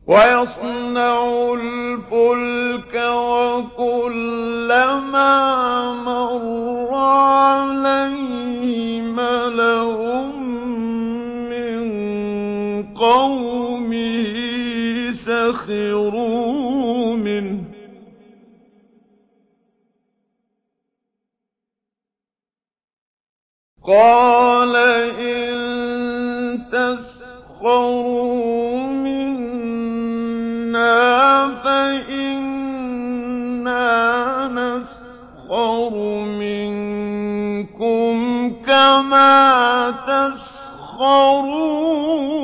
وَيَصْنَعُ الْفُلْكَ وَكُلَّمَا مَرَّ عَلَيْهِ مَلَأٌ مِّن قَوْمِهِ سَخِرُوا مِنْهُ قَالَ إِن تَسْخَرُوا مِنَّا فَإِنَّا نَسْخَرُ مِنكُمْ كَمَا تَسْخَرُونَ